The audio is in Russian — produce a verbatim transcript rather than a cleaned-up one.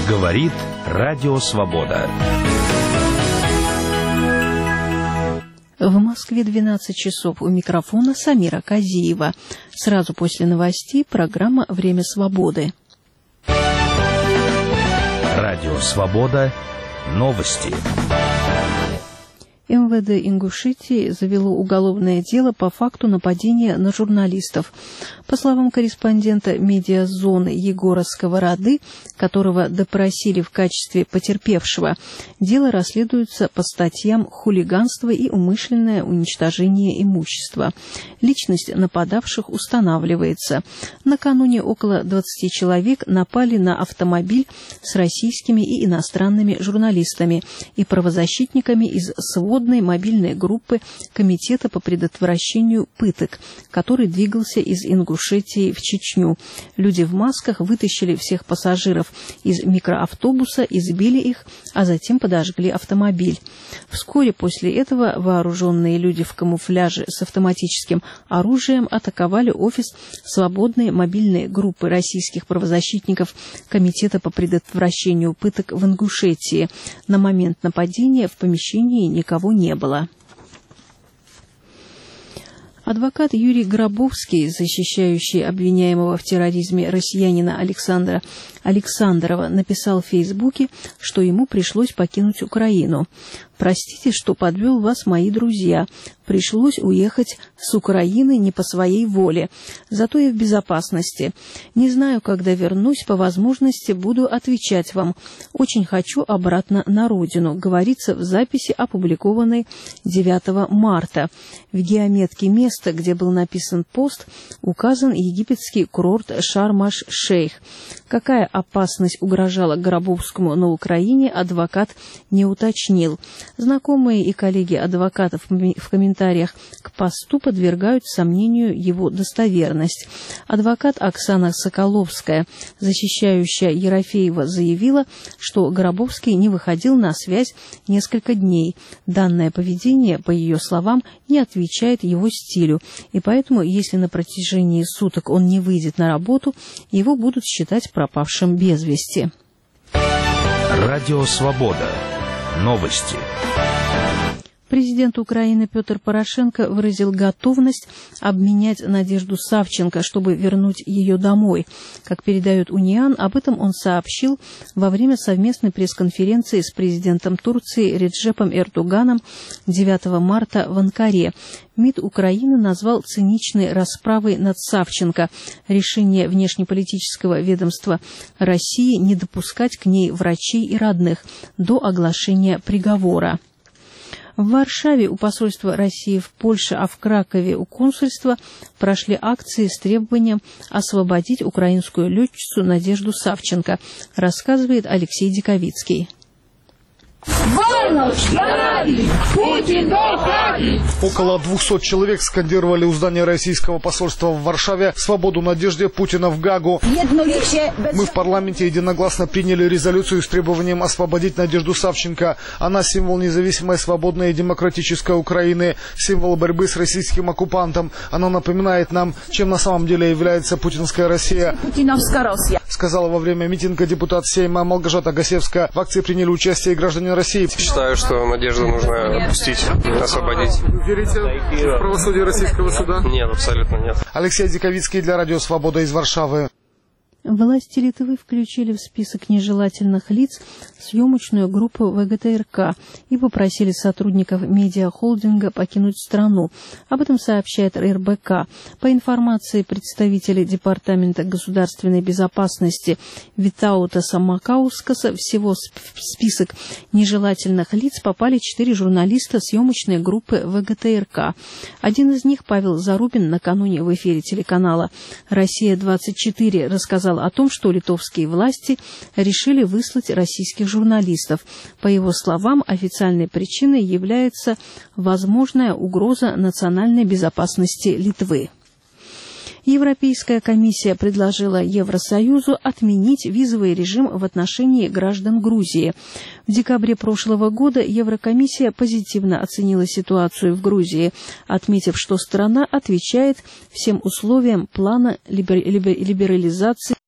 Говорит Радио Свобода. В Москве двенадцать часов. У микрофона Самира Казиева. Сразу после новостей программа «Время свободы». Радио Свобода. Новости. эм вэ дэ Ингушетии завело уголовное дело по факту нападения на журналистов. По словам корреспондента медиазоны Егора Сковороды, которого допросили в качестве потерпевшего, дело расследуется по статьям хулиганство и умышленное уничтожение имущества. Личность нападавших устанавливается. Накануне около двадцати человек напали на автомобиль с российскими и иностранными журналистами и правозащитниками из сводной мобильной группы Комитета по предотвращению пыток, который двигался из Ингушетии в Чечню. Люди в масках вытащили всех пассажиров из микроавтобуса, избили их, а затем подожгли автомобиль. Вскоре после этого вооруженные люди в камуфляже с автоматическим оружием атаковали офис свободной мобильной группы российских правозащитников Комитета по предотвращению пыток в Ингушетии. На момент нападения в помещении никого не было. Адвокат Юрий Гробовский, защищающий обвиняемого в терроризме россиянина Александра Александрова, написал в Фейсбуке, что ему пришлось покинуть Украину. «Простите, что подвел вас, мои друзья. Пришлось уехать с Украины не по своей воле. Зато я в безопасности. Не знаю, когда вернусь, по возможности буду отвечать вам. Очень хочу обратно на родину», говорится в записи, опубликованной девятого марта. В геометке места, где был написан пост, указан египетский курорт Шарм-аш-Шейх. Какая опасность угрожала Гробовскому на Украине, адвокат не уточнил. Знакомые и коллеги адвокатов в комментариях к посту подвергают сомнению его достоверность. Адвокат Оксана Соколовская, защищающая Ерофеева, заявила, что Гробовский не выходил на связь несколько дней. Данное поведение, по ее словам, не отвечает его стилю, и поэтому, если на протяжении суток он не выйдет на работу, его будут считать пропавшим без вести. Радио Свобода. Новости. Президент Украины Петр Порошенко выразил готовность обменять Надежду Савченко, чтобы вернуть ее домой. Как передает Униан, об этом он сообщил во время совместной пресс-конференции с президентом Турции Реджепом Эрдоганом девятого марта в Анкаре. МИД Украины назвал циничной расправой над Савченко решение внешнеполитического ведомства России не допускать к ней врачей и родных до оглашения приговора. В Варшаве у посольства России в Польше, а в Кракове у консульства прошли акции с требованием освободить украинскую летчицу Надежду Савченко, рассказывает Алексей Диковицкий. Около двухсот человек скандировали у здания российского посольства в Варшаве «Свободу Надежде, Путина в Гагу». Мы в парламенте единогласно приняли резолюцию с требованием освободить Надежду Савченко. Она символ независимой, свободной и демократической Украины, символ борьбы с российским оккупантом. Она напоминает нам, чем на самом деле является путинская Россия, сказала во время митинга депутат Сейма Малгожата Гасевская. В акции приняли участие и граждане России. Считаю, что Надежду нужно отпустить, освободить. Верите в правосудие российского суда? Нет, абсолютно нет. Алексей Диковицкий для Радио Свобода из Варшавы. Власти Литвы включили в список нежелательных лиц съемочную группу вэ гэ тэ эр ка и попросили сотрудников медиахолдинга покинуть страну. Об этом сообщает эр бэ ка. По информации представителей Департамента государственной безопасности Витаутаса Макаускаса, всего в список нежелательных лиц попали четыре журналиста съемочной группы вэ гэ тэ эр ка. Один из них, Павел Зарубин, накануне в эфире телеканала «Россия двадцать четыре» рассказал о том, что литовские власти решили выслать российских журналистов. По его словам, официальной причиной является возможная угроза национальной безопасности Литвы. Европейская комиссия предложила Евросоюзу отменить визовый режим в отношении граждан Грузии. В декабре прошлого года Еврокомиссия позитивно оценила ситуацию в Грузии, отметив, что страна отвечает всем условиям плана либерализации